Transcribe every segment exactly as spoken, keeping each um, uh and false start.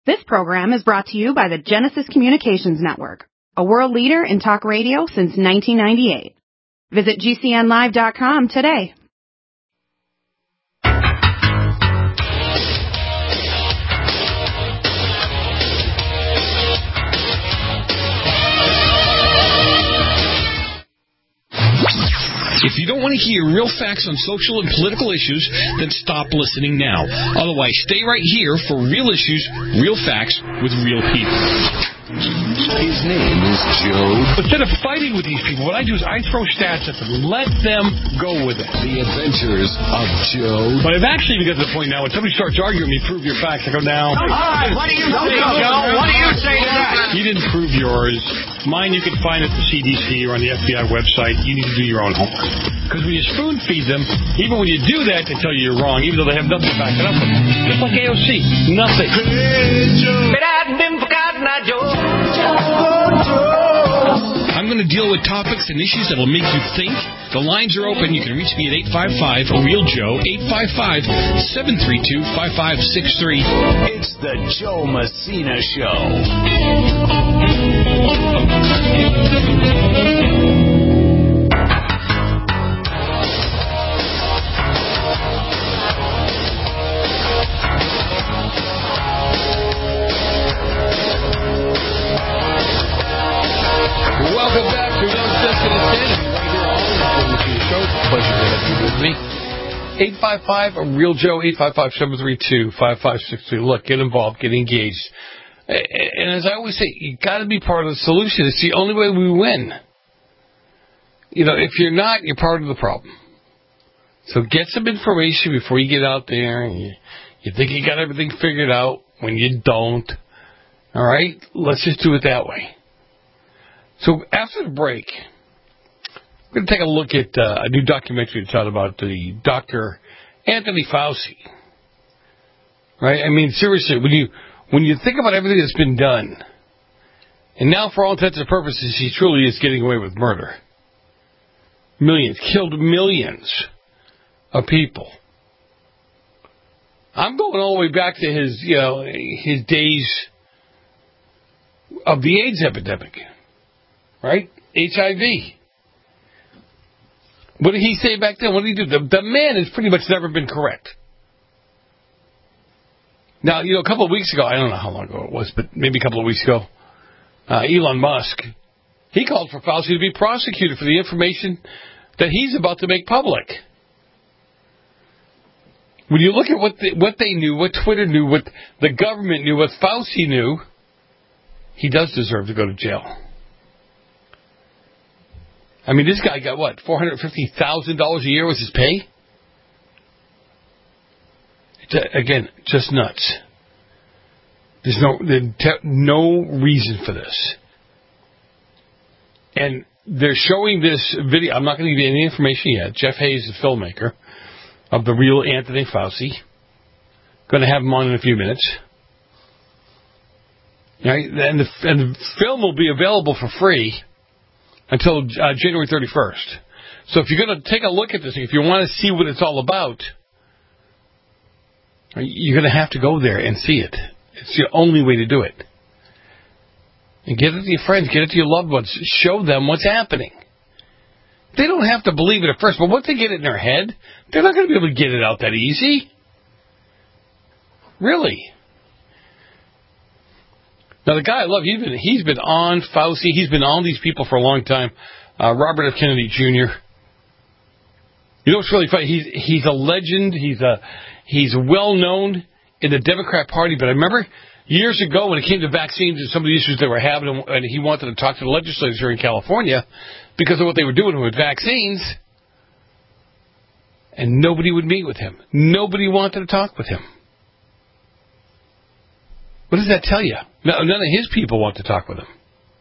This program is brought to you by the Genesis Communications Network, a world leader in talk radio since nineteen ninety-eight. Visit G C N live dot com today. If you don't want to hear real facts on social and political issues, then stop listening now. Otherwise, stay right here for real issues, real facts, with real people. His name is Joe. Instead of fighting with these people, what I do is I throw stats at them. Let them go with it. The Adventures of Joe. But I've actually even got to the point now when somebody starts arguing with me, prove your facts. I go, now. All right, what do you say, Joe? What do you say to that? You didn't prove yours. Mine you can find at the C D C or on the F B I website. You need to do your own homework. Because when you spoon feed them, even when you do that, they tell you you're wrong, even though they have nothing to back it up with. Just like A O C. Nothing. Hey, Joe. But I've been forgotten, Joe. I'm going to deal with topics and issues that will make you think. The lines are open. You can reach me at eight five five, A real Joe, eight five five, seven three two, five five six three. It's the Joe Messina Show. Welcome back to Uncensored Insanity. Right here on the Joe Messina Show. It's a pleasure to have you with me. eight five five, A real Joe, eight five five, seven three two, five five six three. Look, get involved, get engaged. And as I always say, you got to be part of the solution. It's the only way we win. You know, if you're not, you're part of the problem. So get some information before you get out there and you, you think you got everything figured out when you don't. All right? Let's just do it that way. So after the break, we're going to take a look at uh, a new documentary that's out about the Doctor Anthony Fauci. Right? I mean, seriously, when you when you think about everything that's been done, and now for all intents and purposes, he truly is getting away with murder. Millions, killed millions of people. I'm going all the way back to his, you know, his days of the AIDS epidemic. Right? H I V. What did he say back then? What did he do? The, the man has pretty much never been correct. Now, you know, a couple of weeks ago, I don't know how long ago it was, but maybe a couple of weeks ago, uh, Elon Musk, he called for Fauci to be prosecuted for the information that he's about to make public. When you look at what the, what they knew, what Twitter knew, what the government knew, what Fauci knew, he does deserve to go to jail. I mean, this guy got, what, four hundred fifty thousand dollars a year was his pay? It's, again, just nuts. There's no there's no reason for this. And they're showing this video. I'm not going to give you any information yet. Jeff Hayes, the filmmaker of the real Anthony Fauci. Going to have him on in a few minutes. Right? And the, and the film will be available for free until uh, January thirty-first. So if you're going to take a look at this, if you want to see what it's all about, you're going to have to go there and see it. It's the only way to do it. And get it to your friends, get it to your loved ones, show them what's happening. They don't have to believe it at first, but once they get it in their head, they're not going to be able to get it out that easy. Really. Now, the guy I love, he's been, he's been on Fauci. He's been on these people for a long time. Uh, Robert F. Kennedy Junior You know what's really funny? He's he's a legend. He's a he's well known in the Democrat Party. But I remember years ago when it came to vaccines and some of the issues they were having, and he wanted to talk to the legislators here in California because of what they were doing with vaccines, and nobody would meet with him. Nobody wanted to talk with him. What does that tell you? None of his people want to talk with him.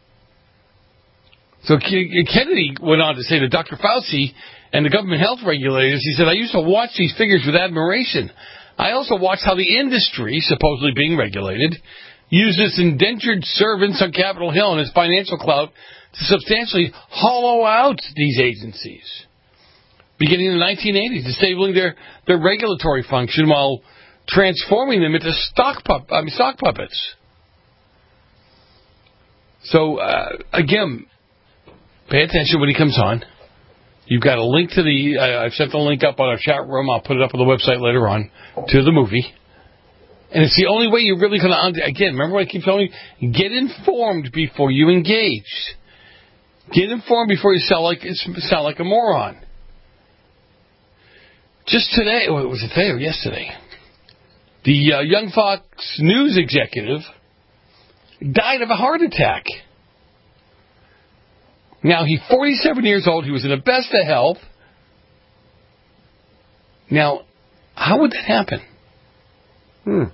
So Kennedy went on to say that Doctor Fauci and the government health regulators, he said, I used to watch these figures with admiration. I also watched how the industry, supposedly being regulated, uses indentured servants on Capitol Hill and its financial clout to substantially hollow out these agencies. Beginning in the nineteen eighties, disabling their, their regulatory function while transforming them into stock pup, I mean, sock puppets. So, uh, again, pay attention when he comes on. You've got a link to the, uh, I've sent the link up on our chat room. I'll put it up on the website later on, to the movie. And it's the only way you're really going to, again, remember what I keep telling you? Get informed before you engage. Get informed before you sound like, sound like a moron. Just today, or was it today or yesterday? The uh, Young Fox News executive died of a heart attack. Now, he's forty-seven years old. He was in the best of health. Now, how would that happen? Hmm.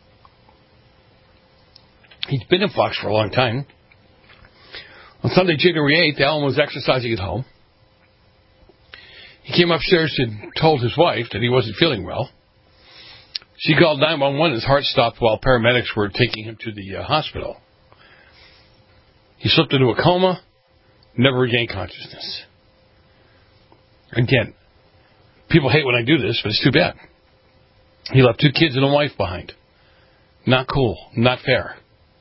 He's been in Fox for a long time. On Sunday, January eighth, Alan was exercising at home. He came upstairs and told his wife that he wasn't feeling well. She called nine one one. His heart stopped while paramedics were taking him to the uh, hospital. He slipped into a coma, never regained consciousness. Again, people hate when I do this, but it's too bad. He left two kids and a wife behind. Not cool. Not fair.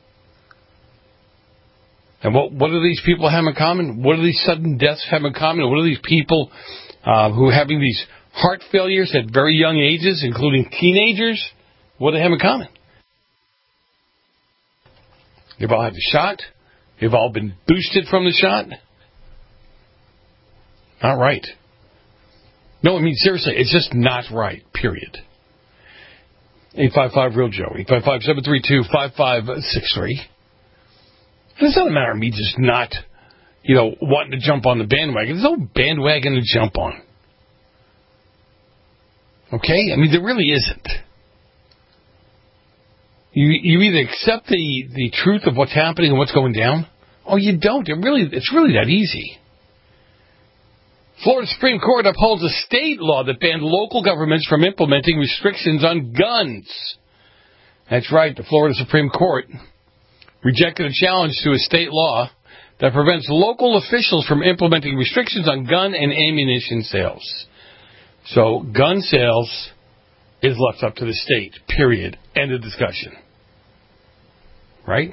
And what what do these people have in common? What do these sudden deaths have in common? What do these people uh, who are having these heart failures at very young ages, including teenagers, what do they have in common? They've all had the shot. They've all been boosted from the shot. Not right. No, I mean, seriously, it's just not right, period. eight five five, real Joe. eight five five, seven three two, five five six three. It's not a matter of me just not, you know, wanting to jump on the bandwagon. There's no bandwagon to jump on. Okay? I mean, there really isn't. You you either accept the, the truth of what's happening and what's going down, or you don't. It really it's really that easy. Florida Supreme Court upholds a state law that banned local governments from implementing restrictions on guns. That's right, the Florida Supreme Court rejected a challenge to a state law that prevents local officials from implementing restrictions on gun and ammunition sales. So, gun sales is left up to the state, period. End of discussion. Right?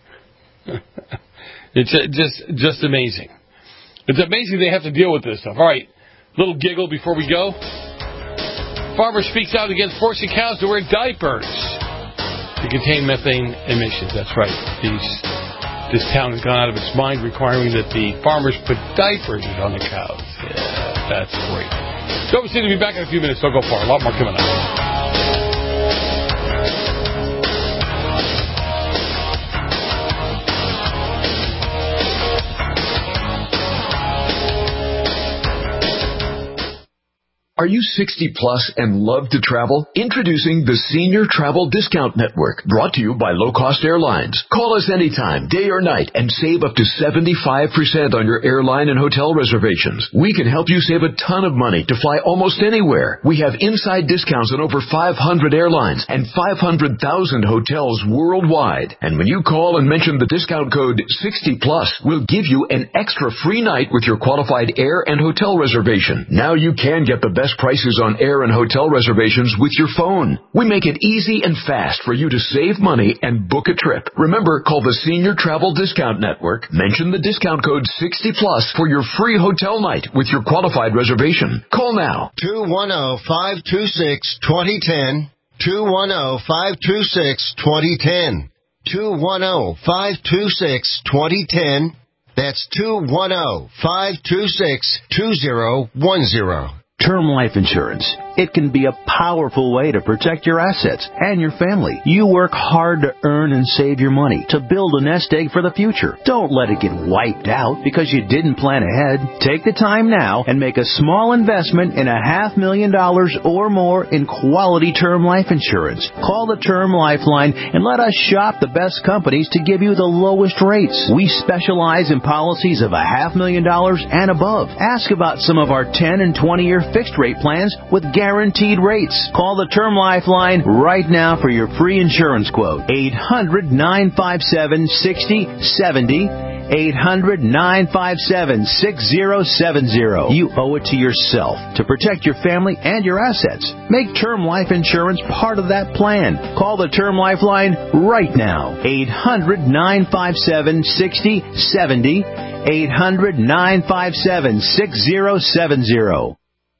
It's just just amazing. It's amazing they have to deal with this stuff. All right, little giggle before we go. Farmer speaks out against forcing cows to wear diapers to contain methane emissions. That's right. These, this town has gone out of its mind requiring that the farmers put diapers on the cows. Yeah, that's great. So we'll see you be back in a few minutes. Don't go far. A lot more coming up. Are you sixty plus and love to travel? Introducing the Senior Travel Discount Network, brought to you by Low Cost Airlines. Call us anytime, day or night, and save up to seventy-five percent on your airline and hotel reservations. We can help you save a ton of money to fly almost anywhere. We have inside discounts on over five hundred airlines and five hundred thousand hotels worldwide. And when you call and mention the discount code sixty plus, we'll give you an extra free night with your qualified air and hotel reservation. Now you can get the best prices on air and hotel reservations with your phone. We make it easy and fast for you to save money and book a trip. Remember, call the Senior Travel Discount Network. Mention the discount code sixty plus for your free hotel night with your qualified reservation. Call now. two one zero, five two six, two zero one zero. two one zero, five two six, two zero one zero. two one zero, five two six, two zero one zero. That's two one zero, five two six, two zero one zero. Term life insurance. It can be a powerful way to protect your assets and your family. You work hard to earn and save your money to build a nest egg for the future. Don't let it get wiped out because you didn't plan ahead. Take the time now and make a small investment in a half million dollars or more in quality term life insurance. Call the Term Lifeline and let us shop the best companies to give you the lowest rates. We specialize in policies of a half million dollars and above. Ask about some of our ten and twenty year fixed rate plans with guaranteed rates. Call the Term Lifeline right now for your free insurance quote. eight hundred, nine five seven, six zero seven zero. eight hundred, nine five seven, six zero seven zero. You owe it to yourself to protect your family and your assets. Make term life insurance part of that plan. Call the Term Life line right now. eight hundred, nine five seven, six zero seven zero. eight hundred, nine five seven, six zero seven zero.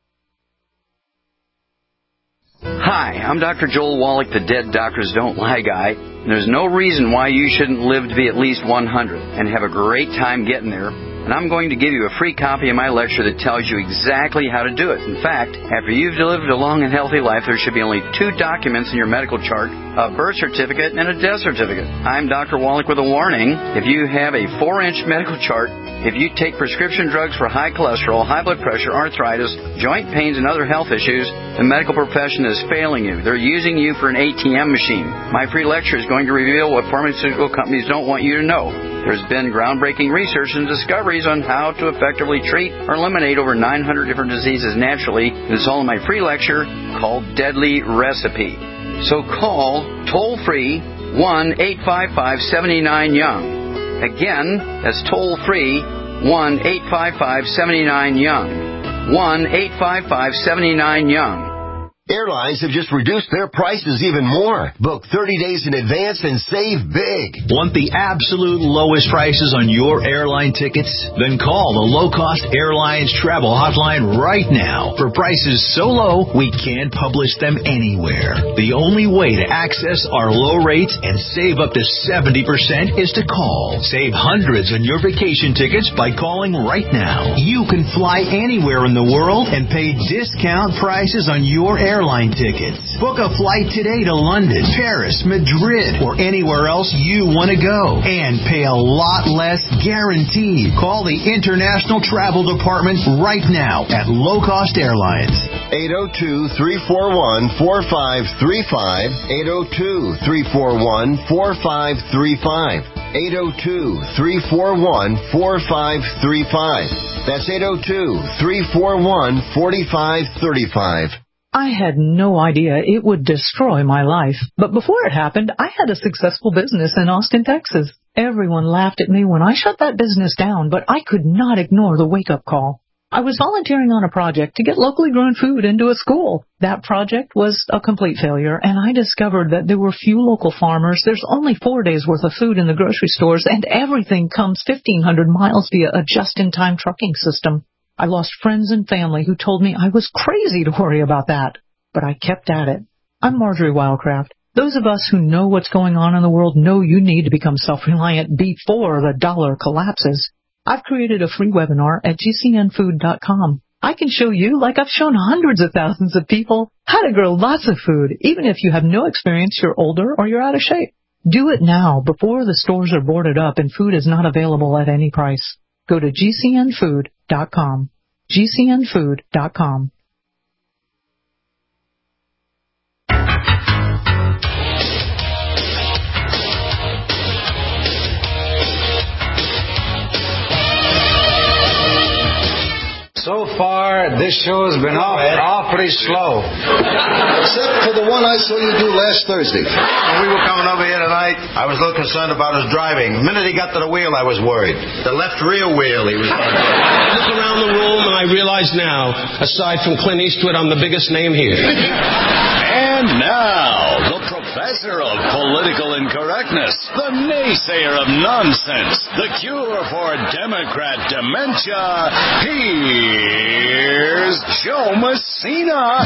Hi, I'm Doctor Joel Wallach, the Dead Doctors Don't Lie guy. There's no reason why you shouldn't live to be at least one hundred and have a great time getting there. And I'm going to give you a free copy of my lecture that tells you exactly how to do it. In fact, after you've lived a long and healthy life, there should be only two documents in your medical chart, a birth certificate and a death certificate. I'm Doctor Wallach with a warning. If you have a four-inch medical chart, if you take prescription drugs for high cholesterol, high blood pressure, arthritis, joint pains, and other health issues, the medical profession is failing you. They're using you for an A T M machine. My free lecture is going to reveal what pharmaceutical companies don't want you to know. There's been groundbreaking research and discoveries on how to effectively treat or eliminate over nine hundred different diseases naturally. It's all in my free lecture called Deadly Recipe. So call toll-free one eight five five, seven nine, young. Again, that's toll-free one eight five five, seven nine, young. one eight five five, seven nine, young. Airlines have just reduced their prices even more. Book thirty days in advance and save big. Want the absolute lowest prices on your airline tickets? Then call the Low Cost Airlines Travel Hotline right now. For prices so low, we can't publish them anywhere. The only way to access our low rates and save up to seventy percent is to call. Save hundreds on your vacation tickets by calling right now. You can fly anywhere in the world and pay discount prices on your airline airline tickets. Book a flight today to London, Paris, Madrid, or anywhere else you want to go. And pay a lot less guaranteed. Call the International Travel Department right now at Low Cost Airlines. eight oh two, three four one, four five three five. eight oh two, three four one, four five three five. eight oh two, three four one, four five three five. That's eight oh two, three four one, four five three five. I had no idea it would destroy my life. But before it happened, I had a successful business in Austin, Texas. Everyone laughed at me when I shut that business down, but I could not ignore the wake-up call. I was volunteering on a project to get locally grown food into a school. That project was a complete failure, and I discovered that there were few local farmers. There's only four days' worth of food in the grocery stores, and everything comes fifteen hundred miles via a just-in-time trucking system. I lost friends and family who told me I was crazy to worry about that. But I kept at it. I'm Marjorie Wildcraft. Those of us who know what's going on in the world know you need to become self-reliant before the dollar collapses. I've created a free webinar at G C N food dot com. I can show you, like I've shown hundreds of thousands of people, how to grow lots of food, even if you have no experience, you're older, or you're out of shape. Do it now, before the stores are boarded up and food is not available at any price. Go to G C N food dot com. G C N food dot com. So far, this show has been off, awfully slow. Except for the one I saw you do last Thursday. When we were coming over here tonight, I was a little concerned about his driving. The minute he got to the wheel, I was worried. The left rear wheel, he was on. I look around the room and I realize now, aside from Clint Eastwood, I'm the biggest name here. And now, the professor of political incorrectness, the naysayer of nonsense, the cure for Democrat dementia, here's Joe Messina.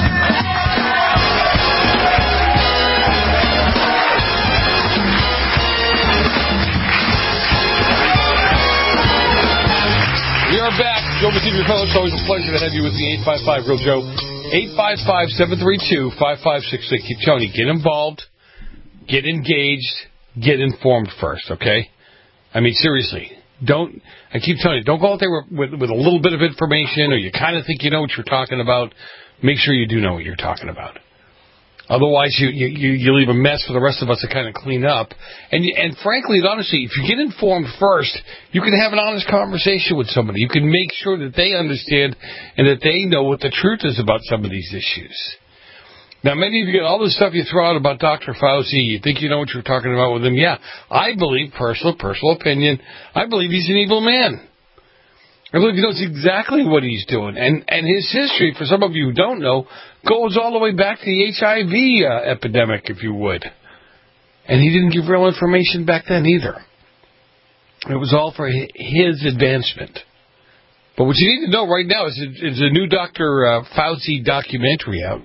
We are back. Joe Messina, your co-host. Always a pleasure to have you with me. eight five five, Real Joe. eight five five, seven three two, five five six six. Keep telling you, get involved, get engaged, get informed first, okay? I mean, seriously. Don't, I keep telling you, don't go out there with, with, with a little bit of information or you kind of think you know what you're talking about. Make sure you do know what you're talking about. Otherwise, you, you, you leave a mess for the rest of us to kind of clean up. And, and frankly, honestly, if you get informed first, you can have an honest conversation with somebody. You can make sure that they understand and that they know what the truth is about some of these issues. Now, many of you get all this stuff you throw out about Doctor Fauci. You think you know what you're talking about with him. Yeah, I believe, personal, personal opinion, I believe he's an evil man. I believe he knows exactly what he's doing. And, and his history, for some of you who don't know, goes all the way back to the H I V uh, epidemic, if you would. And he didn't give real information back then either. It was all for his advancement. But what you need to know right now is, is a new Doctor Uh, Fauci documentary out.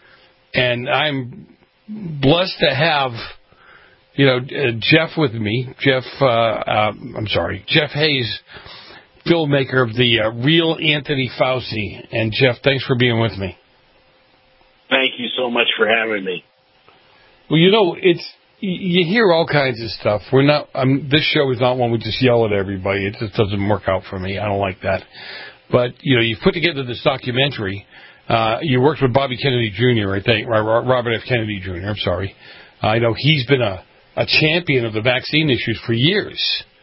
And I'm blessed to have, you know, uh, Jeff with me. Jeff, uh, uh, I'm sorry, Jeff Hayes, filmmaker of the uh, Real Anthony Fauci. And Jeff, thanks for being with me. Thank you so much for having me. Well, you know, it's you hear all kinds of stuff. We're not. Um, this show is not one we just yell at everybody. It just doesn't work out for me. I don't like that. But you know, you put together this documentary. Uh, you worked with Bobby Kennedy Junior, I think, Robert F. Kennedy Junior I'm sorry. I know he's been a, a champion of the vaccine issues for years.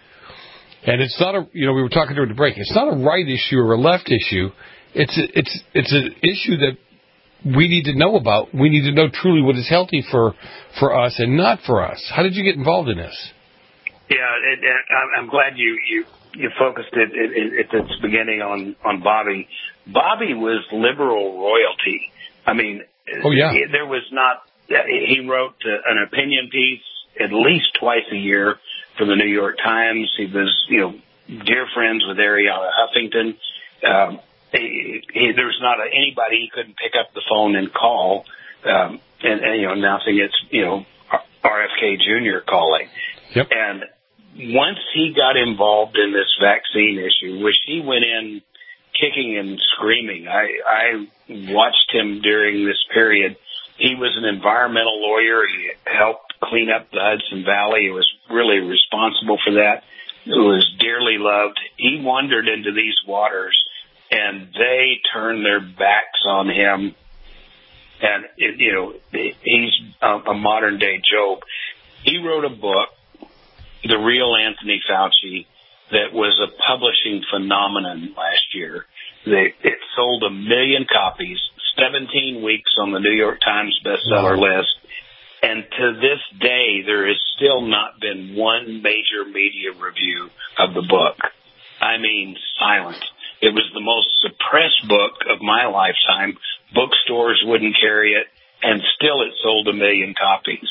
And it's not a, you know, we were talking during the break. It's not a right issue or a left issue. It's a, it's it's an issue that we need to know about. We need to know truly what is healthy for for us and not for us. How did you get involved in this? Yeah, it, it, I'm glad you you, you focused it, it, it at its beginning on on Bobby. Bobby was liberal royalty. I mean, oh yeah, there was not. He wrote an opinion piece at least twice a year for the New York Times. He was, you know, dear friends with Arianna Huffington. Um, he, he, there's not a, anybody he couldn't pick up the phone and call, um, and, and you know, announcing it's, you know, R F K Junior calling. Yep. And once he got involved in this vaccine issue, which he went in kicking and screaming. I, I watched him during this period. He was an environmental lawyer. He helped clean up the Hudson Valley. He was really responsible for that. He was dearly loved. He wandered into these waters, and they turned their backs on him. And, it, you know, he's a, a modern-day Job. He wrote a book, The Real Anthony Fauci, that was a publishing phenomenon last year. They, it sold a million copies, seventeen weeks on the New York Times bestseller wow. list. And to this day, there has still not been one major media review of the book. I mean, silent. It was the most suppressed book of my lifetime. Bookstores wouldn't carry it, and still it sold a million copies.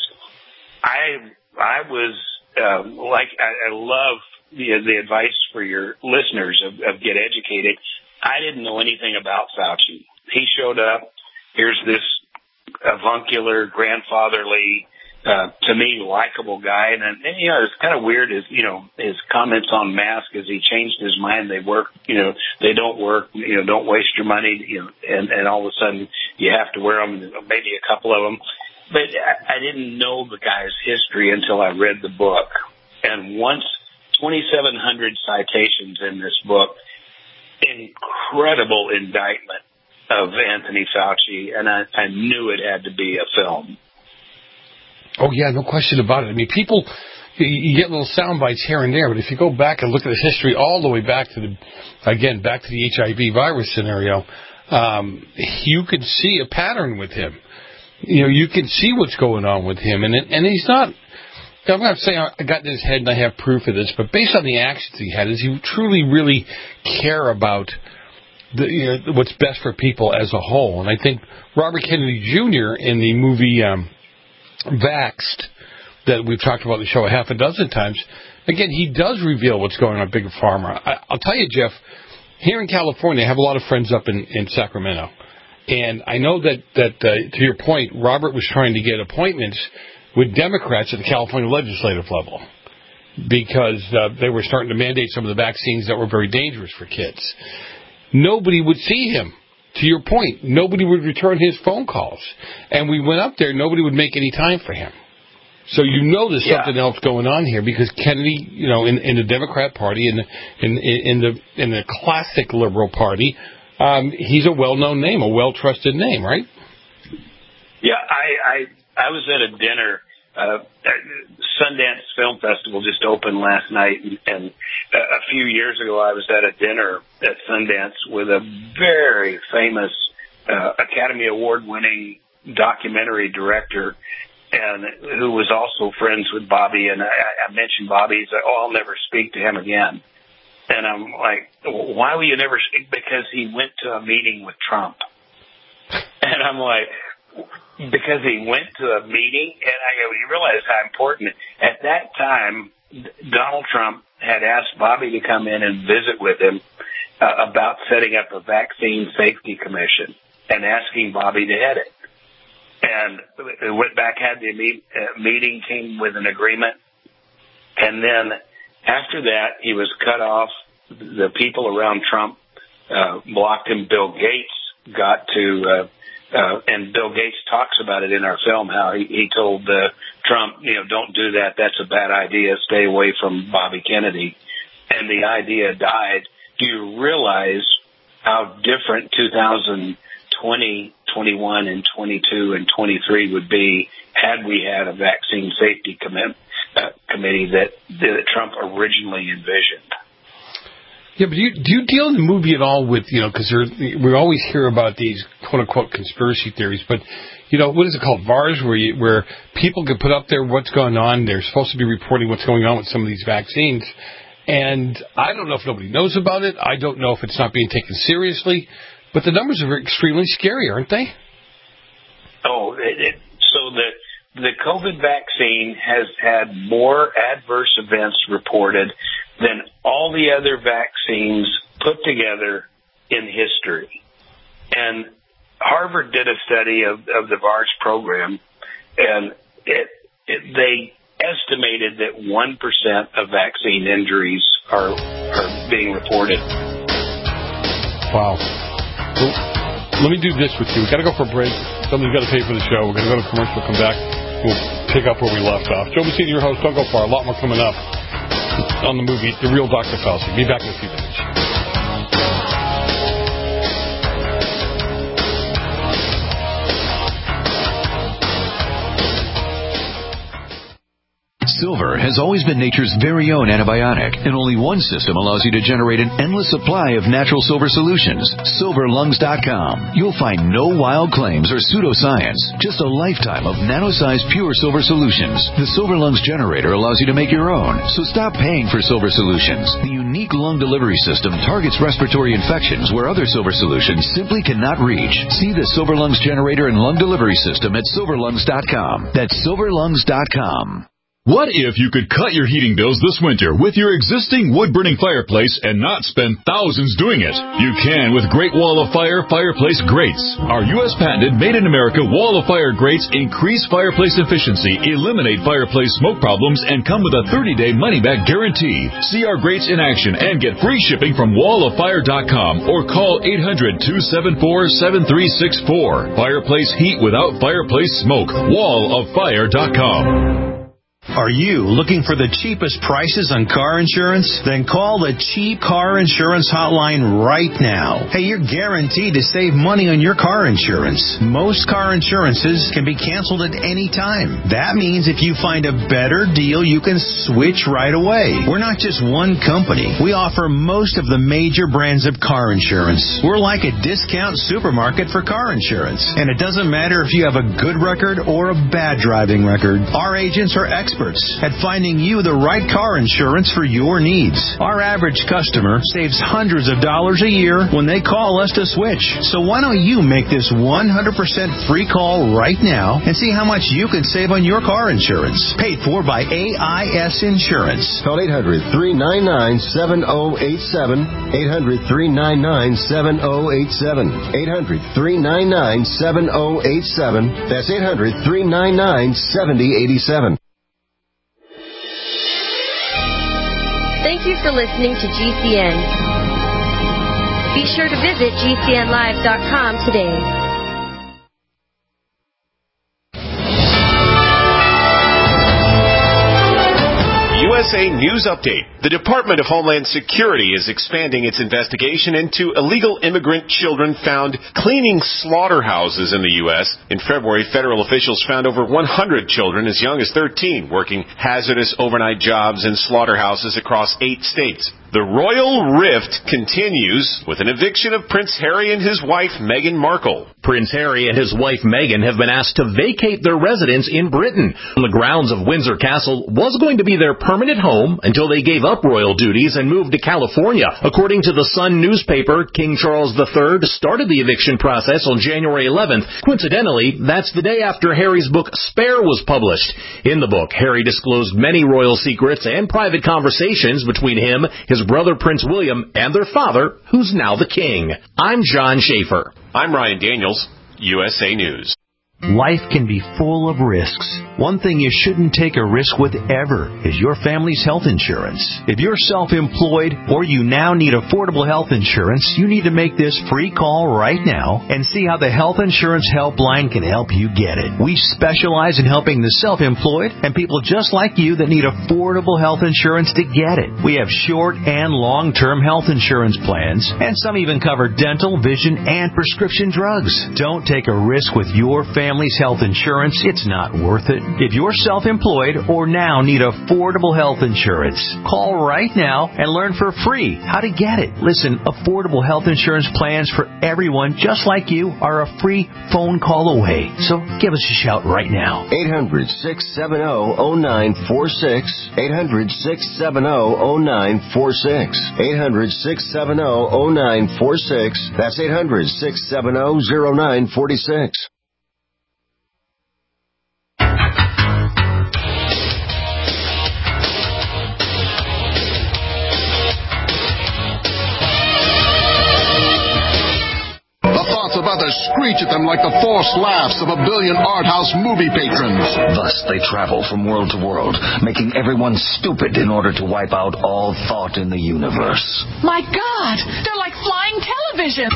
I I was, uh, like, I, I love the, the advice for your listeners of, of get educated. I didn't know anything about Fauci. He showed up. Here's this avuncular, grandfatherly, uh, to me, likable guy. And, and, you know, it's kind of weird is, you know, his comments on masks as he changed his mind. They work, you know, they don't work, you know, don't waste your money, you know, and, and all of a sudden you have to wear them, maybe a couple of them. But I, I didn't know the guy's history until I read the book. And once twenty-seven hundred citations in this book, incredible indictment of Anthony Fauci, and I, I knew it had to be a film. Oh, yeah, no question about it. I mean, people, you get little sound bites here and there, but if you go back and look at the history all the way back to the, again, back to the H I V virus scenario, um, you can see a pattern with him. You know, you can see what's going on with him, and it, and he's not, I'm not saying I got in his head and I have proof of this, but based on the actions he had, does he truly really care about the, you know, what's best for people as a whole? And I think Robert Kennedy Junior in the movie um, Vaxxed, that we've talked about on the show a half a dozen times, again, he does reveal what's going on at Big Pharma. I, I'll tell you, Jeff, here in California, I have a lot of friends up in, in Sacramento. And I know that, that uh, to your point, Robert was trying to get appointments with Democrats at the California legislative level because uh, they were starting to mandate some of the vaccines that were very dangerous for kids. Nobody would see him. To your point, nobody would return his phone calls. And we went up there, nobody would make any time for him. So you know there's yeah. something else going on here because Kennedy, you know, in, in the Democrat Party, in the, in, in the in the classic liberal party, um, he's a well-known name, a well-trusted name, right? Yeah, I I, I was at a dinner. Uh, Sundance Film Festival just opened last night, and, and a few years ago I was at a dinner at Sundance with a very famous uh, Academy Award-winning documentary director, and who was also friends with Bobby. And I, I mentioned Bobby. He's like, "Oh, I'll never speak to him again." And I'm like, "Why will you never speak?" Because he went to a meeting with Trump. And I'm like, because he went to a meeting, and I go, you realize how important. At that time, Donald Trump had asked Bobby to come in and visit with him uh, about setting up a vaccine safety commission and asking Bobby to head it. And we went back, had the meet, uh, meeting, came with an agreement. And then after that, he was cut off. The people around Trump uh, blocked him. Bill Gates got to, uh, uh, and Bill Gates talks about it in our film, how he, he told uh, Trump, you know, don't do that. That's a bad idea. Stay away from Bobby Kennedy. And the idea died. Do you realize how different two thousand twenty, twenty-one, and twenty-two and twenty-three would be had we had a vaccine safety commit, uh, committee that, that Trump originally envisioned? Yeah, but do you, do you deal in the movie at all with, you know, because we always hear about these quote-unquote conspiracy theories, but, you know, what is it called, V A R S, where you, where people can put up there what's going on. They're supposed to be reporting what's going on with some of these vaccines. And I don't know if nobody knows about it. I don't know if it's not being taken seriously. But the numbers are extremely scary, aren't they? Oh, it, it, so the the COVID vaccine has had more adverse events reported than all the other vaccines put together in history. And Harvard did a study of, of the V A R S program, and it, it, they estimated that one percent of vaccine injuries are, are being reported. Wow. Well, let me do this with you. We've got to go for a break. Somebody's got to pay for the show. We're going to go to commercial, come back. We'll pick up where we left off. Joe Messina, your host. Don't go far. A lot more coming up on the movie The Real Doctor Fauci. Be back in a few minutes. Silver has always been nature's very own antibiotic, and only one system allows you to generate an endless supply of natural silver solutions. silver lungs dot com. You'll find no wild claims or pseudoscience, just a lifetime of nano-sized pure silver solutions. The Silver Lungs generator allows you to make your own, so stop paying for silver solutions. The unique lung delivery system targets respiratory infections where other silver solutions simply cannot reach. See the Silver Lungs generator and lung delivery system at silver lungs dot com. That's silver lungs dot com. What if you could cut your heating bills this winter with your existing wood-burning fireplace and not spend thousands doing it? You can with Great Wall of Fire Fireplace Grates. Our U S patented made-in-America Wall of Fire grates increase fireplace efficiency, eliminate fireplace smoke problems, and come with a thirty-day money-back guarantee. See our grates in action and get free shipping from wall of fire dot com or call eight hundred, two seven four, seven three six four. Fireplace heat without fireplace smoke. wall of fire dot com. Are you looking for the cheapest prices on car insurance? Then call the Cheap Car Insurance Hotline right now. Hey, you're guaranteed to save money on your car insurance. Most car insurances can be canceled at any time. That means if you find a better deal, you can switch right away. We're not just one company. We offer most of the major brands of car insurance. We're like a discount supermarket for car insurance. And it doesn't matter if you have a good record or a bad driving record. Our agents are experts at finding you the right car insurance for your needs. Our average customer saves hundreds of dollars a year when they call us to switch. So why don't you make this one hundred percent free call right now and see how much you can save on your car insurance. Paid for by A I S Insurance. Call eight hundred, three nine nine, seven oh eight seven. eight hundred, three nine nine, seven oh eight seven. eight hundred, three nine nine, seven oh eight seven. That's eight hundred, three nine nine, seven oh eight seven. Thank you for listening to G C N. Be sure to visit G C N live dot com today. U S A News Update. The Department of Homeland Security is expanding its investigation into illegal immigrant children found cleaning slaughterhouses in the U S. In February, federal officials found over one hundred children as young as thirteen working hazardous overnight jobs in slaughterhouses across eight states. The royal rift continues with an eviction of Prince Harry and his wife, Meghan Markle. Prince Harry and his wife, Meghan, have been asked to vacate their residence in Britain. The grounds of Windsor Castle was going to be their permanent home until they gave up royal duties and moved to California. According to the Sun newspaper, King Charles the Third started the eviction process on January eleventh. Coincidentally, that's the day after Harry's book Spare was published. In the book, Harry disclosed many royal secrets and private conversations between him, his brother Prince William, and their father, who's now the king. I'm John Schaefer. I'm Ryan Daniels, U S A News. Life can be full of risks. One thing you shouldn't take a risk with ever is your family's health insurance. If you're self-employed or you now need affordable health insurance, you need to make this free call right now and see how the Health Insurance Helpline can help you get it. We specialize in helping the self-employed and people just like you that need affordable health insurance to get it. We have short and long-term health insurance plans, and some even cover dental, vision, and prescription drugs. Don't take a risk with your family. Family's health insurance, it's not worth it. If you're self-employed or now need affordable health insurance, call right now and learn for free how to get it. Listen, affordable health insurance plans for everyone just like you are a free phone call away. So give us a shout right now. eight hundred, six seven zero, zero nine four six. eight hundred, six seven zero, zero nine four six. eight hundred, six seven zero, zero nine four six. That's eight hundred, six seven zero, zero nine four six. About to screech at them like the forced laughs of a billion art house movie patrons. Thus they travel from world to world, making everyone stupid in order to wipe out all thought in the universe. My God, they're like flying television.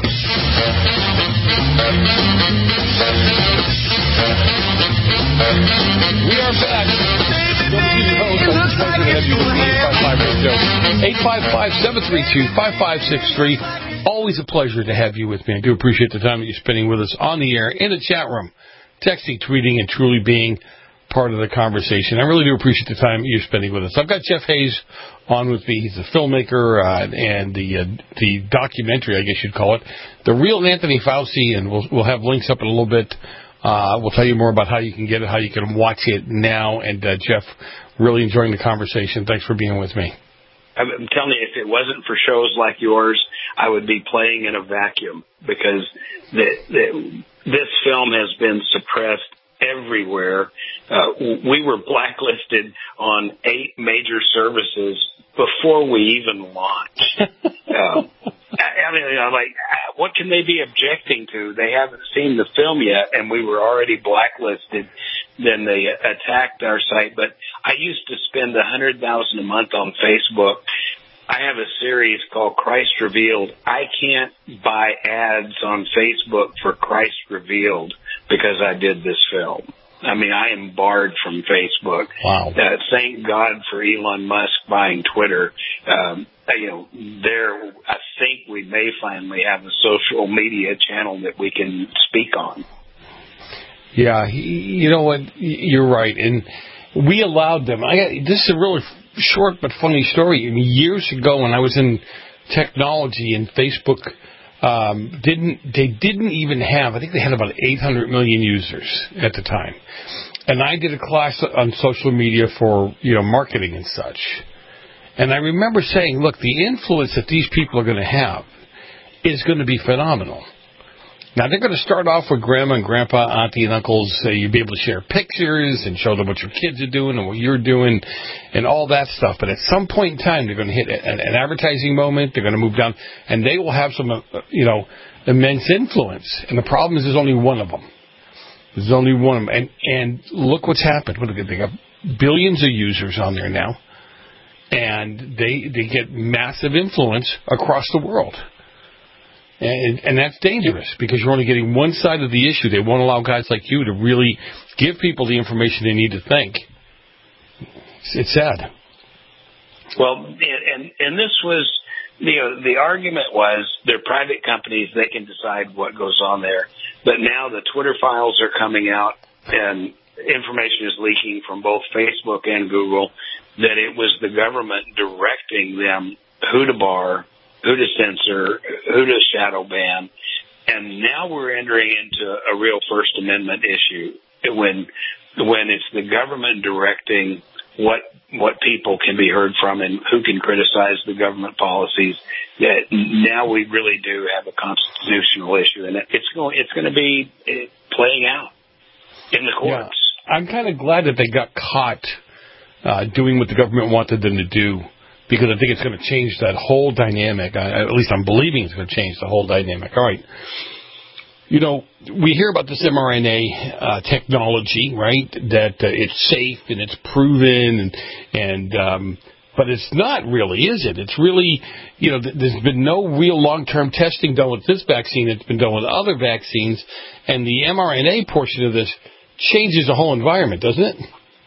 We are back. eight five five, seven three two, five five six three. Always a pleasure to have you with me. I do appreciate the time that you're spending with us on the air, in the chat room, texting, tweeting, and truly being part of the conversation. I really do appreciate the time you're spending with us. I've got Jeff Hayes on with me. He's a filmmaker uh, and the uh, the documentary, I guess you'd call it, The Real Anthony Fauci, and we'll, we'll have links up in a little bit. Uh, we'll tell you more about how you can get it, how you can watch it now. And, uh, Jeff, really enjoying the conversation. Thanks for being with me. I'm telling you, if it wasn't for shows like yours, I would be playing in a vacuum because the, the, this film has been suppressed everywhere. Uh, we were blacklisted on eight major services before we even launched. uh, I mean, you know, like, what can they be objecting to? They haven't seen the film yet, and we were already blacklisted. Then they attacked our site. But I used to spend a hundred thousand a month on Facebook. I have a series called Christ Revealed. I can't buy ads on Facebook for Christ Revealed because I did this film. I mean, I am barred from Facebook. Wow. Uh, thank God for Elon Musk buying Twitter. Um, you know, there, I think we may finally have a social media channel that we can speak on. Yeah, you know what? You're right. And we allowed them. I got, this is a really short but funny story. I mean, years ago when I was in technology and Facebook um, didn't, they didn't even have, I think they had about eight hundred million users at the time. And I did a class on social media for, you know, marketing and such. And I remember saying, look, the influence that these people are going to have is going to be phenomenal. Now, they're going to start off with grandma and grandpa, auntie and uncles. So you'll be able to share pictures and show them what your kids are doing and what you're doing and all that stuff. But at some point in time, they're going to hit an, an advertising moment. They're going to move down, and they will have some, uh, you know, immense influence. And the problem is there's only one of them. There's only one of them. And, and look what's happened. What, they got billions of users on there now, and they they get massive influence across the world. And, and that's dangerous because you're only getting one side of the issue. They won't allow guys like you to really give people the information they need to think. It's, it's sad. Well, and and this was, you know, the argument was they're private companies. They can decide what goes on there. But now the Twitter files are coming out and information is leaking from both Facebook and Google that it was the government directing them who to bar, who to censor, who to shadow ban. And now we're entering into a real First Amendment issue when when it's the government directing what what people can be heard from and who can criticize the government policies. That now we really do have a constitutional issue, and it's going it's going to be playing out in the courts. Yeah. I'm kind of glad that they got caught uh, doing what the government wanted them to do, because I think it's going to change that whole dynamic. I, at least I'm believing it's going to change the whole dynamic. All right. You know, we hear about this mRNA uh, technology, right, that uh, it's safe and it's proven, and, and um, but it's not really, is it? It's really, you know, th- there's been no real long-term testing done with this vaccine. It's been done with other vaccines, and the mRNA portion of this changes the whole environment, doesn't it?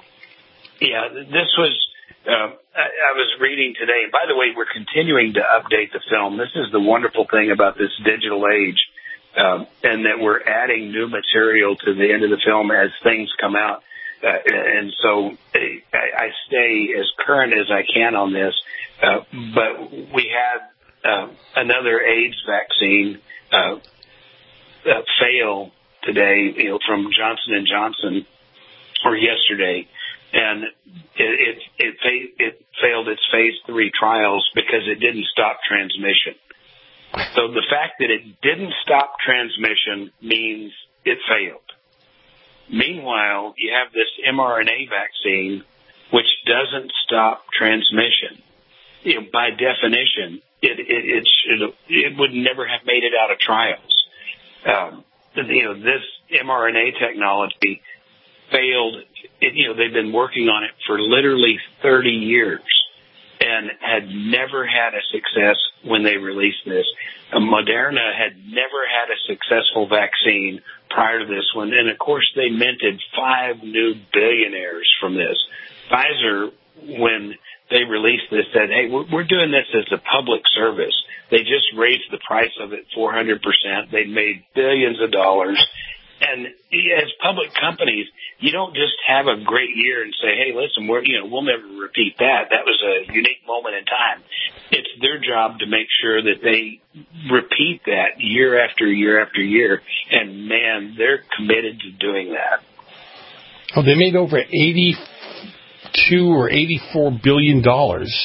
Yeah, this was, uh, I, I was reading today, and by the way, we're continuing to update the film. This is the wonderful thing about this digital age. Um, and that we're adding new material to the end of the film as things come out. Uh, and so I, I stay as current as I can on this. Uh, but we had uh, another AIDS vaccine uh, uh, fail today, you know, from Johnson and Johnson, or yesterday. And it, it, it, it failed its phase three trials because it didn't stop transmission. So the fact that it didn't stop transmission means it failed. Meanwhile, you have this mRNA vaccine, which doesn't stop transmission. You know, by definition, it it, it should it would never have made it out of trials. Um, you know, this mRNA technology failed. It, you know, they've been working on it for literally thirty years. And had never had a success when they released this. Uh, Moderna had never had a successful vaccine prior to this one. And, of course, they minted five new billionaires from this. Pfizer, when they released this, said, hey, we're, we're doing this as a public service. They just raised the price of it four hundred percent. They made billions of dollars. And as public companies, you don't just have a great year and say, hey, listen, we're, you know, we'll never repeat that. That was a unique moment in time. It's their job to make sure that they repeat that year after year after year. And, man, they're committed to doing that. Oh, they made over eighty-two or eighty-four billion dollars,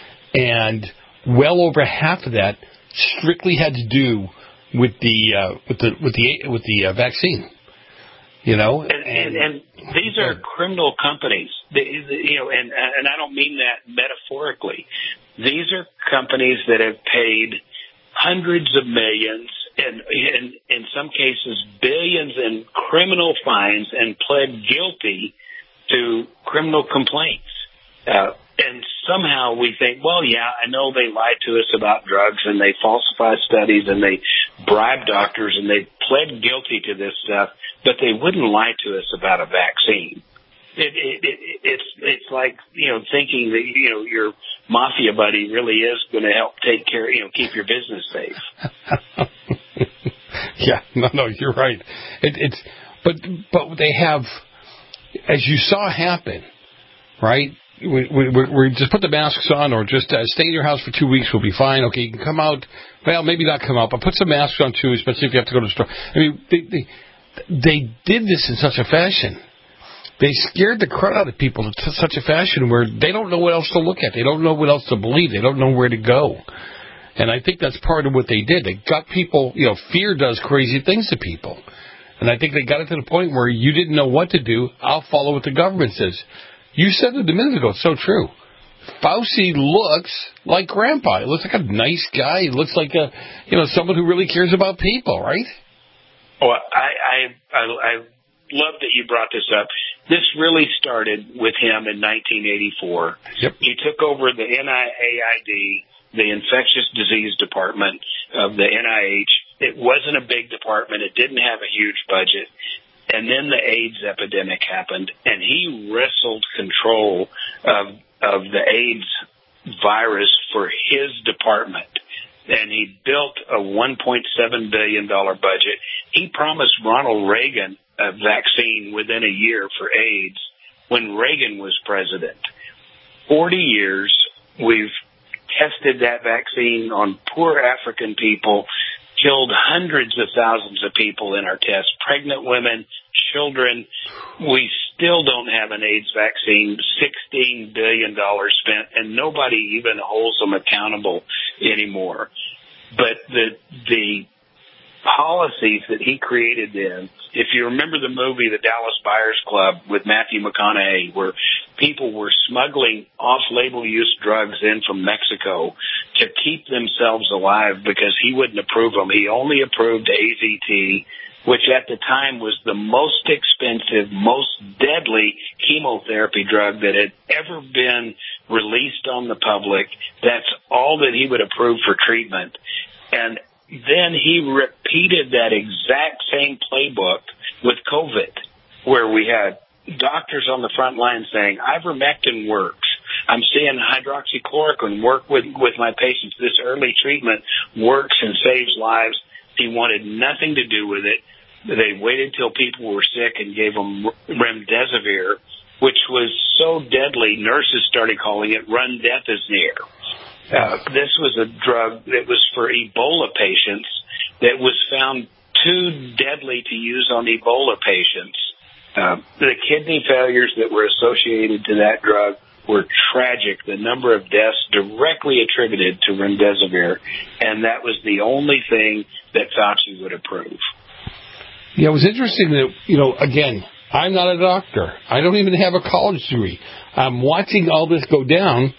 and well over half of that strictly had to do with the uh, with the with the with the uh, vaccine, you know, and, and, and these are criminal companies, they, they, you know, and and I don't mean that metaphorically. These are companies that have paid hundreds of millions, and in in some cases billions in criminal fines, and pled guilty to criminal complaints. Uh, And somehow we think, well, yeah, I know they lied to us about drugs and they falsify studies and they bribe doctors and they pled guilty to this stuff, but they wouldn't lie to us about a vaccine. It, it, it, it's it's like, you know, thinking that, you know, your mafia buddy really is going to help take care, you know, keep your business safe. Yeah, no, no, you're right. It, it's but but they have, as you saw happen, right? We, we, we just put the masks on, or just uh, stay in your house for two weeks. We'll be fine. Okay, you can come out. Well, maybe not come out, but put some masks on too, especially if you have to go to the store. I mean, they they, they did this in such a fashion. They scared the crap out of people in such a fashion where they don't know what else to look at. They don't know what else to believe. They don't know where to go. And I think that's part of what they did. They got people, you know, fear does crazy things to people. And I think they got it to the point where you didn't know what to do. I'll follow what the government says. You said it a minute ago. It's so true. Fauci looks like Grandpa. He looks like a nice guy. He looks like a, you know, someone who really cares about people, right? Oh, I, I, I, I love that you brought this up. This really started with him in nineteen eighty-four. Yep. He took over the N I A I D, the Infectious Disease Department of the N I H. It wasn't a big department. It didn't have a huge budget. And then the AIDS epidemic happened, and he wrestled control of of the AIDS virus for his department. And he built a one point seven billion dollars budget. He promised Ronald Reagan a vaccine within a year for AIDS when Reagan was president. Forty years, we've tested that vaccine on poor African people, killed hundreds of thousands of people in our tests, pregnant women, children. We still don't have an AIDS vaccine, sixteen billion dollars spent, and nobody even holds them accountable anymore. But the the policies that he created then, if you remember the movie The Dallas Buyers Club with Matthew McConaughey, where people were smuggling off-label use drugs in from Mexico to keep themselves alive because he wouldn't approve them. He only approved A Z T, which at the time was the most expensive, most deadly chemotherapy drug that had ever been released on the public. That's all that he would approve for treatment. And then he repeated that exact same playbook with COVID, where we had doctors on the front line saying, ivermectin works. I'm seeing hydroxychloroquine work with, with my patients. This early treatment works and saves lives. He wanted nothing to do with it. They waited till people were sick and gave them remdesivir, which was so deadly, nurses started calling it run death is near. Uh, this was a drug that was for Ebola patients that was found too deadly to use on Ebola patients. Uh, the kidney failures that were associated to that drug were tragic. The number of deaths directly attributed to remdesivir, and that was the only thing that Fauci would approve. Yeah, it was interesting that, you know, again, I'm not a doctor. I don't even have a college degree. I'm watching all this go down,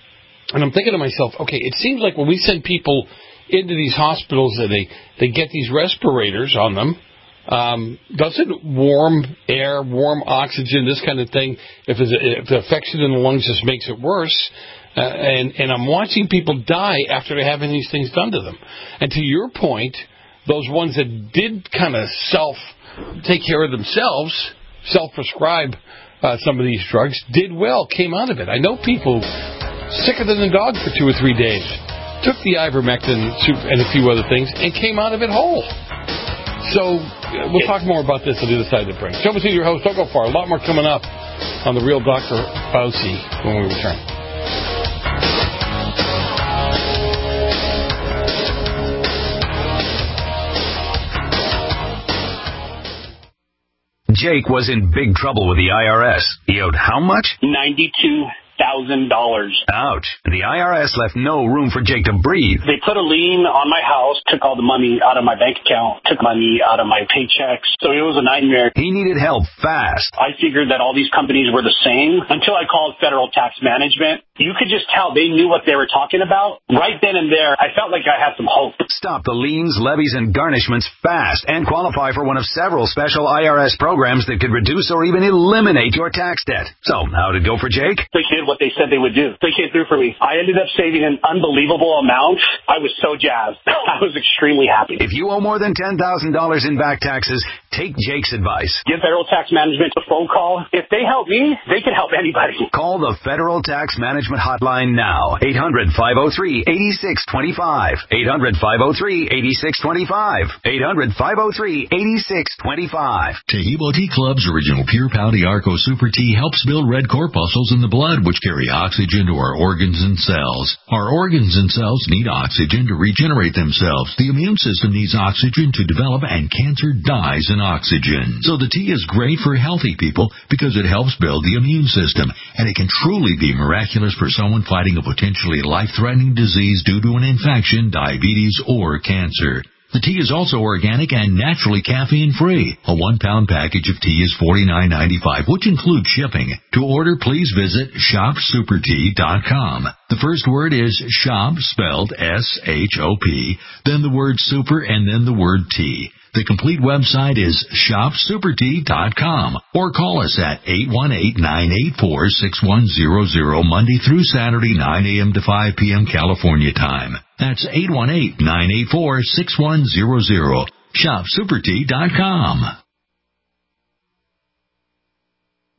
and I'm thinking to myself, okay, it seems like when we send people into these hospitals and they, they get these respirators on them, um, doesn't warm air, warm oxygen, this kind of thing, if, it's a, if the infection in the lungs just makes it worse, uh, and, and I'm watching people die after they're having these things done to them. And to your point, those ones that did kind of self take care of themselves, self-prescribe uh, some of these drugs, did well, came out of it. I know people sicker than a dog for two or three days, took the ivermectin and a few other things, and came out of it whole. So we'll talk more about this on the other side of the break. Joe Messina, your host. Don't go far. A lot more coming up on The Real Doctor Fauci when we return. Jake was in big trouble with the I R S. He owed how much? ninety-two thousand dollars. Ouch. The I R S left no room for Jake to breathe. They put a lien on my house, took all the money out of my bank account, took money out of my paychecks. So it was a nightmare. He needed help fast. I figured that all these companies were the same until I called Federal Tax Management. You could just tell they knew what they were talking about. Right then and there, I felt like I had some hope. Stop the liens, levies, and garnishments fast and qualify for one of several special I R S programs that could reduce or even eliminate your tax debt. So, how'd it go for Jake? They did what they said they would do. They came through for me. I ended up saving an unbelievable amount. I was so jazzed. I was extremely happy. If you owe more than ten thousand dollars in back taxes, take Jake's advice. Give Federal Tax Management a phone call. If they help me, they can help anybody. Call the Federal Tax Management Hotline now. eight hundred, five oh three, eight six two five. eight hundred, five oh three, eight six two five. eight hundred, five oh three, eight six two five. Taheebo Tea Club's original Pure Pau D'Arco Super Tea helps build red corpuscles in the blood, which carry oxygen to our organs and cells. Our organs and cells need oxygen to regenerate themselves. The immune system needs oxygen to develop, and cancer dies in oxygen. So the tea is great for healthy people because it helps build the immune system, and it can truly be miraculous for someone fighting a potentially life-threatening disease due to an infection, diabetes, or cancer. The tea is also organic and naturally caffeine-free. A one-pound package of tea is forty-nine ninety-five, which includes shipping. To order, please visit shop super tea dot com. The first word is shop, spelled S H O P, then the word super, and then the word tea. The complete website is shop super tea dot com, or call us at eight one eight, nine eight four, six one zero zero Monday through Saturday, nine a.m. to five p.m. California time. That's eight one eight, nine eight four, six one zero zero. shop super tea dot com.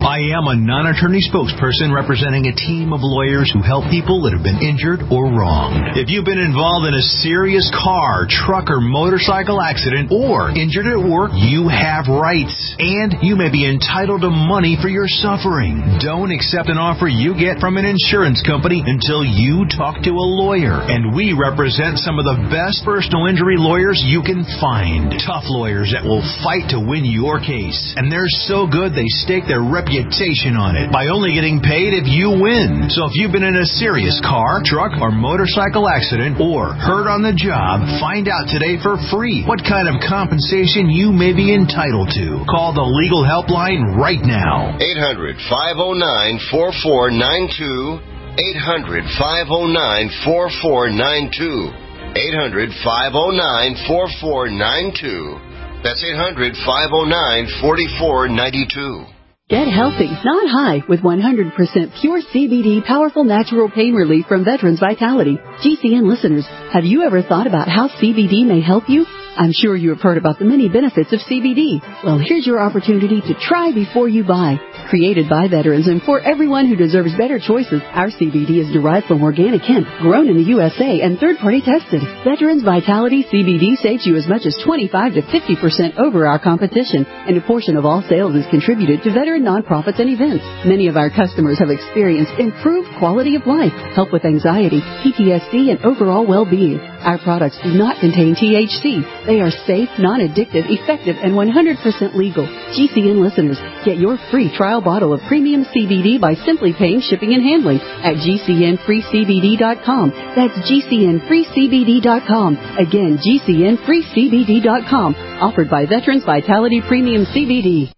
I am a non-attorney spokesperson representing a team of lawyers who help people that have been injured or wronged. If you've been involved in a serious car, truck, or motorcycle accident or injured at work, you have rights, and you may be entitled to money for your suffering. Don't accept an offer you get from an insurance company until you talk to a lawyer, and we represent some of the best personal injury lawyers you can find. Tough lawyers that will fight to win your case, and they're so good they stake their reputation on it by only getting paid if you win. So if you've been in a serious car, truck, or motorcycle accident or hurt on the job, find out today for free what kind of compensation you may be entitled to. Call the legal helpline right now. eight hundred, five oh nine, four four nine two. eight hundred, five oh nine, four four nine two. eight hundred, five oh nine, four four nine two. That's eight hundred, five oh nine, four four nine two. Get healthy, not high, with one hundred percent pure C B D powerful natural pain relief from Veterans Vitality. G C N listeners, have you ever thought about how C B D may help you? I'm sure you have heard about the many benefits of C B D. Well, here's your opportunity to try before you buy. Created by veterans and for everyone who deserves better choices, our C B D is derived from organic hemp, grown in the U S A and third-party tested. Veterans Vitality C B D saves you as much as twenty-five to fifty percent over our competition, and a portion of all sales is contributed to veteran nonprofits and events. Many of our customers have experienced improved quality of life, help with anxiety, P T S D, and overall well-being. Our products do not contain T H C. They are safe, non-addictive, effective, and one hundred percent legal. G C N listeners, get your free trial bottle of premium C B D by simply paying shipping and handling at G C N free C B D dot com. That's G C N free C B D dot com. Again, G C N free C B D dot com. Offered by Veterans Vitality Premium C B D.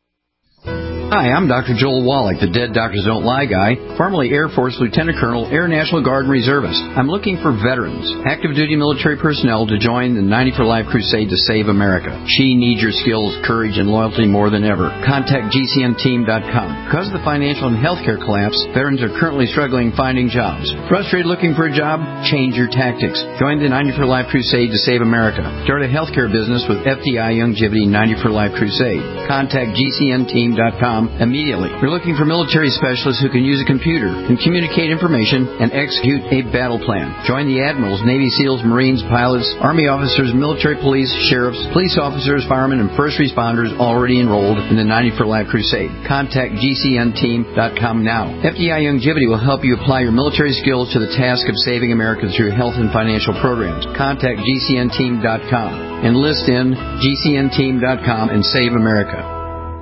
Hi, I'm Doctor Joel Wallach, the Dead Doctors Don't Lie guy, formerly Air Force Lieutenant Colonel, Air National Guard Reservist. I'm looking for veterans, active duty military personnel to join the ninety for Life crusade to save America. She needs your skills, courage, and loyalty more than ever. Contact G C N team dot com. Because of the financial and healthcare collapse, veterans are currently struggling finding jobs. Frustrated looking for a job? Change your tactics. Join the ninety for Life crusade to save America. Start a healthcare business with F D I Youngevity ninety for Life crusade. Contact G C N team dot com immediately. We're looking for military specialists who can use a computer and communicate information and execute a battle plan. Join the admirals, Navy SEALs, Marines, pilots, Army officers, military police, sheriffs, police officers, firemen, and first responders already enrolled in the ninety for Life crusade. Contact G C N team dot com now. F D I Youngevity will help you apply your military skills to the task of saving America through health and financial programs. Contact G C N team dot com. Enlist in G C N team dot com and save America.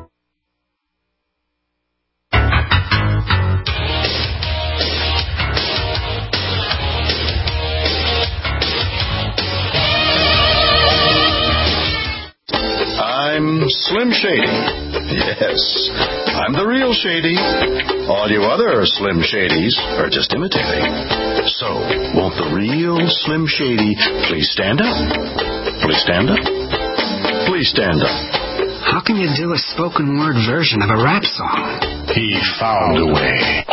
I'm Slim Shady. Yes, I'm the real Shady. All you other Slim Shadys are just imitating. So, won't the real Slim Shady please stand up? Please stand up? Please stand up. How can you do a spoken word version of a rap song? He found a way.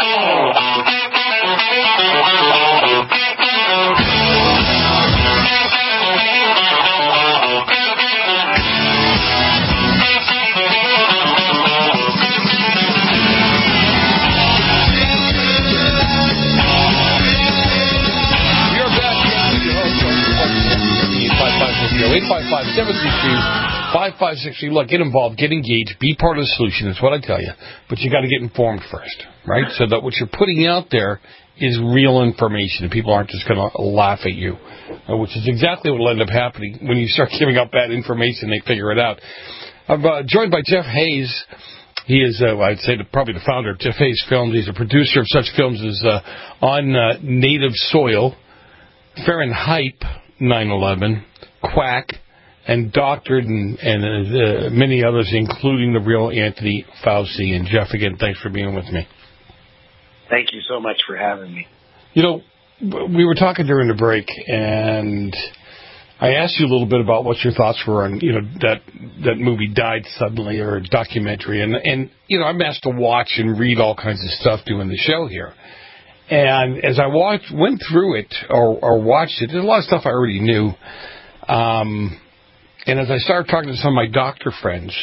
eight five five, seven three two, five five six three. Look, get involved, get engaged, be part of the solution. That's what I tell you. But you got to get informed first, right? So that what you're putting out there is real information, and people aren't just going to laugh at you, uh, which is exactly what will end up happening when you start giving out bad information. They figure it out. I'm uh, joined by Jeff Hayes. He is, uh, I'd say, the, probably the founder of Jeff Hayes Films. He's a producer of such films as uh, On uh, Native Soil, Fahrenheit nine eleven, Quack, and Doctored, and, and uh, many others, including the real Anthony Fauci. And Jeff, again, thanks for being with me. Thank you so much for having me. You know, we were talking during the break, and I asked you a little bit about what your thoughts were on, you know, that that movie Died Suddenly, or a documentary. And, and you know, I'm asked to watch and read all kinds of stuff doing the show here. And as I watched, went through it or, or watched it, there's a lot of stuff I already knew. Um, and as I started talking to some of my doctor friends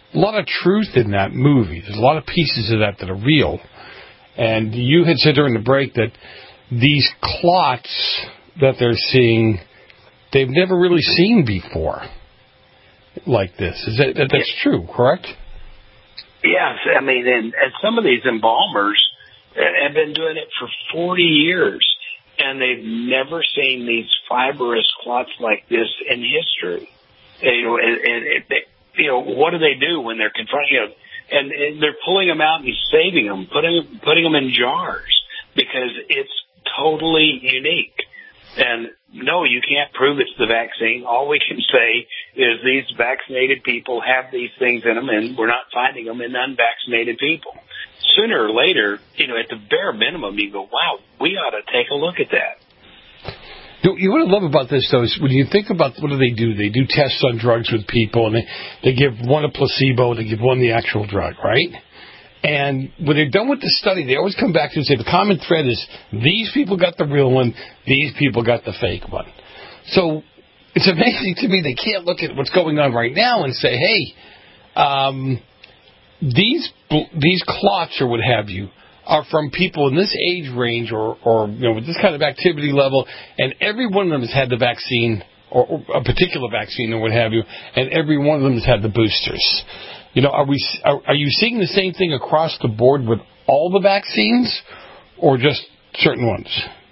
a lot of truth in that movie. There's a lot of pieces of that that are real. And you had said during the break that these clots that they're seeing, they've never really seen before like this. Is that that's true, correct? Yes, I mean, and, and some of these embalmers have been doing it for forty years, and they've never seen these fibrous clots like this in history. You know, and, and it, they, you know, what do they do when they're confronted? You know, and, and they're pulling them out and saving them, putting putting them in jars because it's totally unique. And no, you can't prove it's the vaccine. All we can say is these vaccinated people have these things in them, and we're not finding them in unvaccinated people. Sooner or later, you know, at the bare minimum, you go, wow, we ought to take a look at that. You what I love about this, though, is when you think about what do they do? They do tests on drugs with people, and they, they give one a placebo, they give one the actual drug, right? And when they're done with the study, they always come back to and say the common thread is these people got the real one, these people got the fake one. So it's amazing to me they can't look at what's going on right now and say, hey, um, these these clots or what have you are from people in this age range or, or you know with this kind of activity level, and every one of them has had the vaccine or, or a particular vaccine or what have you, and every one of them has had the boosters. You know, are we are, are you seeing the same thing across the board with all the vaccines, or just certain ones?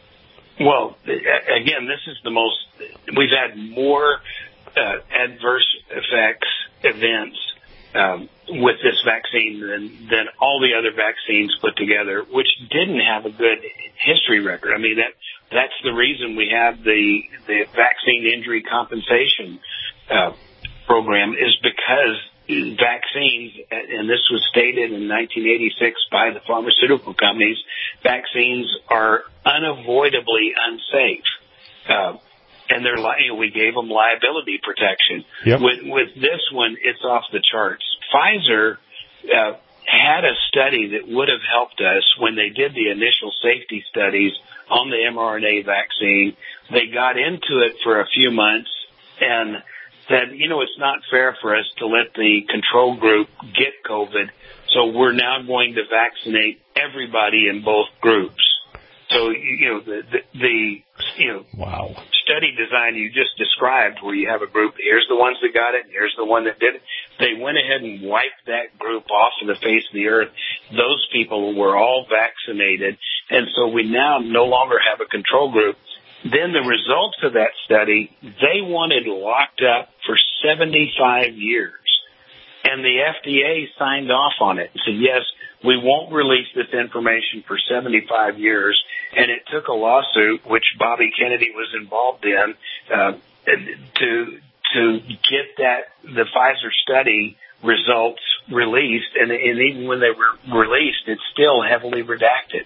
Well, again, this is the most. We've had more uh, adverse effects events um, with this vaccine than than all the other vaccines put together, which didn't have a good history record. I mean, that that's the reason we have the the vaccine injury compensation uh, program is because vaccines, and this was stated in nineteen eighty-six by the pharmaceutical companies, vaccines are unavoidably unsafe. Uh, and they're li- we gave them liability protection. Yep. With, with this one, it's off the charts. Pfizer uh, had a study that would have helped us when they did the initial safety studies on the mRNA vaccine. They got into it for a few months and said, you know, it's not fair for us to let the control group get COVID, so we're now going to vaccinate everybody in both groups. So, you know, the, the, the you know, wow. study design you just described where you have a group, here's the ones that got it, and here's the one that didn't. They went ahead and wiped that group off of the face of the earth. Those people were all vaccinated, and so we now no longer have a control group. Then the results of that study, they wanted locked up for seventy-five years. And the F D A signed off on it and said, yes, we won't release this information for seventy-five years. And it took a lawsuit, which Bobby Kennedy was involved in, uh, to to get that the Pfizer study results released. And, and even when they were released, it's still heavily redacted.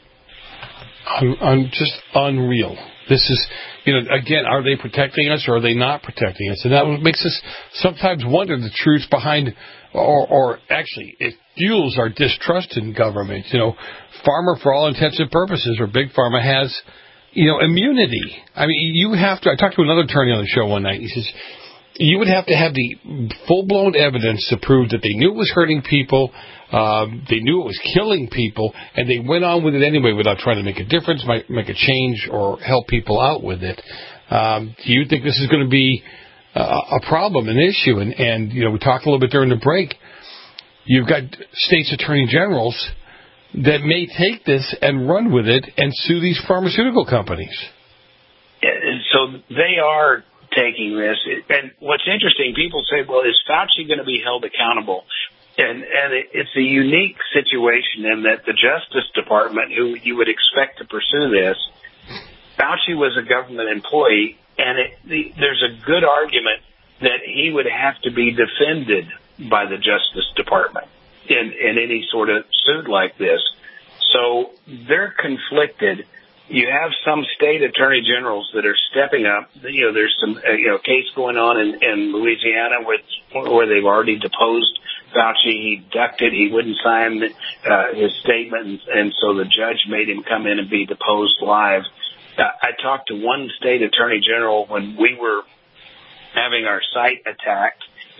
I'm, I'm just unreal. This is, you know, again, are they protecting us or are they not protecting us? And that makes us sometimes wonder the truth behind, or, or actually, it fuels our distrust in government. You know, pharma, for all intents and purposes, or big pharma has, you know, immunity. I mean, you have to, I talked to another attorney on the show one night. He says, you would have to have the full-blown evidence to prove that they knew it was hurting people, um, they knew it was killing people, and they went on with it anyway without trying to make a difference, might make a change, or help people out with it. Um, do you think this is going to be uh, a problem, an issue? And, and, you know, we talked a little bit during the break. You've got states' attorney generals that may take this and run with it and sue these pharmaceutical companies. So they are taking this. And what's interesting, people say, well, is Fauci going to be held accountable? And, and it, it's a unique situation in that the Justice Department, who you would expect to pursue this, Fauci was a government employee, and it, the, there's a good argument that he would have to be defended by the Justice Department in, in any sort of suit like this. So they're conflicted. You have some state attorney generals that are stepping up. You know, there's some uh, you know case going on in, in Louisiana with where they've already deposed Fauci. He ducked it. He wouldn't sign uh, his statement, and, and so the judge made him come in and be deposed live. Uh, I talked to one state attorney general when we were having our site attacked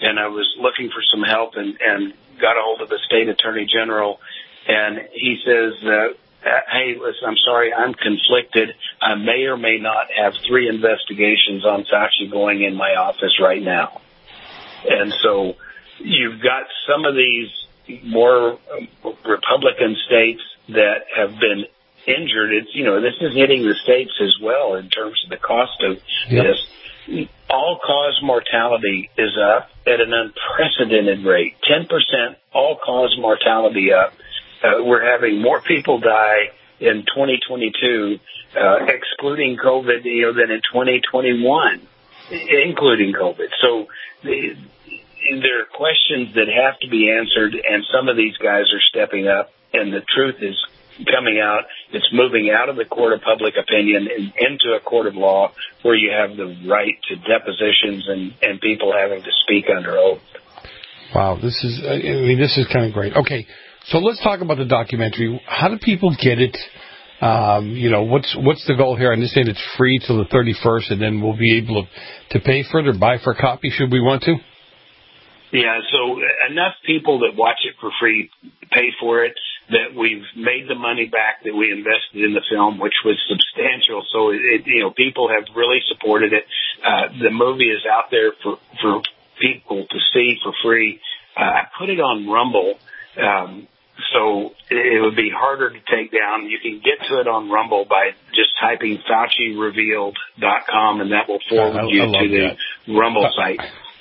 and I was looking for some help and, and got a hold of the state attorney general, and he says, uh, hey, listen, I'm sorry, I'm conflicted. I may or may not have three investigations on Fauci going in my office right now. And so you've got some of these more Republican states that have been injured. It's, you know, this is hitting the states as well in terms of the cost of yep. this. All-cause mortality is up at an unprecedented rate. ten percent all-cause mortality up. Uh, we're having more people die in twenty twenty-two, uh, excluding COVID, you know, than in twenty twenty-one, including COVID. So the, there are questions that have to be answered, and some of these guys are stepping up, and the truth is coming out. It's moving out of the court of public opinion and into a court of law where you have the right to depositions and, and people having to speak under oath. Wow, this is, I mean, this is kind of great. Okay, so let's talk about the documentary. How do people get it? Um, you know, what's what's the goal here? I understand it's free till the thirty-first, and then we'll be able to, to pay for it or buy for a copy should we want to? Yeah, so enough people that watch it for free pay for it that we've made the money back that we invested in the film, which was substantial. So, it, you know, people have really supported it. Uh, the movie is out there for, for people to see for free. Uh, I put it on Rumble, um, so it would be harder to take down. You can get to it on Rumble by just typing Fauci Revealed dot com, and that will forward I, you I to the that. Rumble site.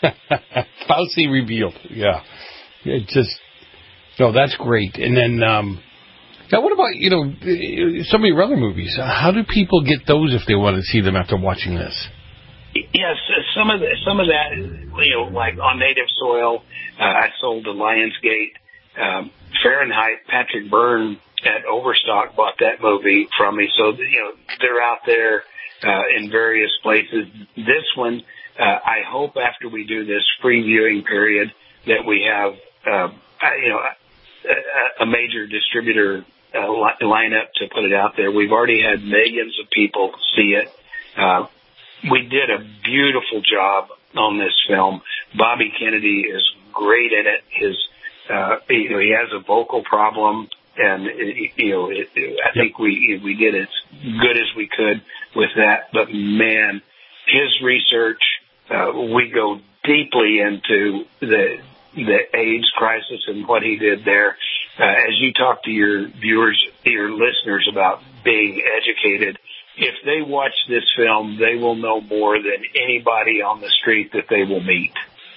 Fauci Revealed, yeah. It just, no, that's great. And then, um, now what about, you know, some of your other movies? How do people get those if they want to see them after watching this? Yes, some of the, some of that, you know, like On Native Soil, uh, I sold to Lionsgate. Um, Fahrenheit, Patrick Byrne at Overstock bought that movie from me. So, you know, they're out there uh, in various places. This one, uh, I hope after we do this free viewing period that we have, uh, you know, a, a major distributor uh, li- lineup to put it out there. We've already had millions of people see it. Uh, we did a beautiful job on this film. Bobby Kennedy is great in it. His Uh, you know, he has a vocal problem, and it, you know, it, it, I think we we did as good as we could with that. But man, his research, uh, we go deeply into the the AIDS crisis and what he did there. Uh, as you talk to your viewers, your listeners about being educated, if they watch this film, they will know more than anybody on the street that they will meet.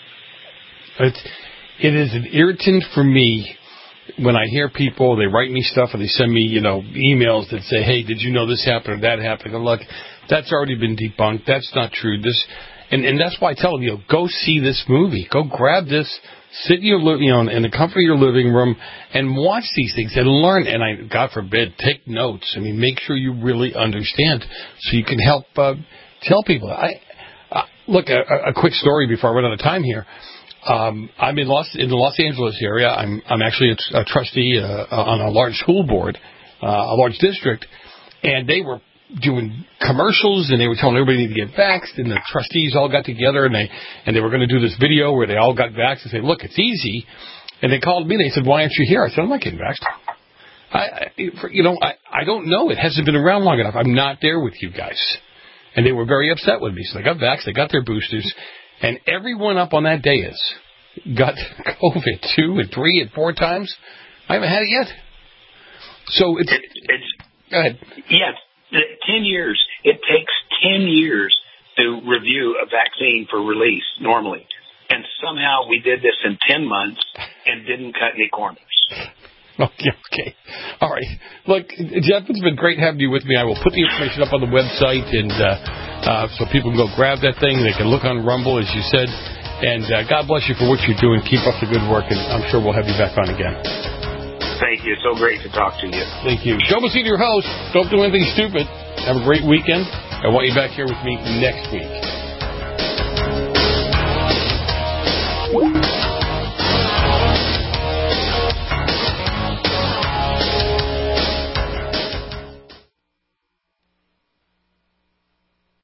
It's It is an irritant for me when I hear people, they write me stuff or they send me, you know, emails that say, hey, did you know this happened or that happened? And look, that's already been debunked. That's not true. This, and, and that's why I tell them, you know, go see this movie. Go grab this, sit in your, you know, in the comfort of your living room and watch these things and learn. And I, God forbid, take notes. I mean, make sure you really understand so you can help uh, tell people. I uh, Look, a, a quick story before I run out of time here. Um, I'm in Los in the Los Angeles area. I'm I'm actually a, a trustee uh, on a large school board, uh, a large district, and they were doing commercials and they were telling everybody to get vaxxed. And the trustees all got together and they and they were going to do this video where they all got vaxxed and say, look, it's easy. And they called me. They said, why aren't you here? I said, I'm not getting vaxxed. I, I you know I I don't know. It hasn't been around long enough. I'm not there with you guys. And they were very upset with me. So they got vaxxed. They got their boosters. And everyone up on that dais got COVID two and three and four times. I haven't had it yet. So it's, it, it's go ahead. Yes, ten years. It takes ten years to review a vaccine for release normally, and somehow we did this in ten months and didn't cut any corners. Okay, okay. All right. Look, Jeff, it's been great having you with me. I will put the information up on the website, and uh, uh, so people can go grab that thing. They can look on Rumble, as you said. And uh, God bless you for what you're doing. Keep up the good work, and I'm sure we'll have you back on again. Thank you. It's so great to talk to you. Thank you. Joe Messina, your host. Don't do anything stupid. Have a great weekend. I want you back here with me next week.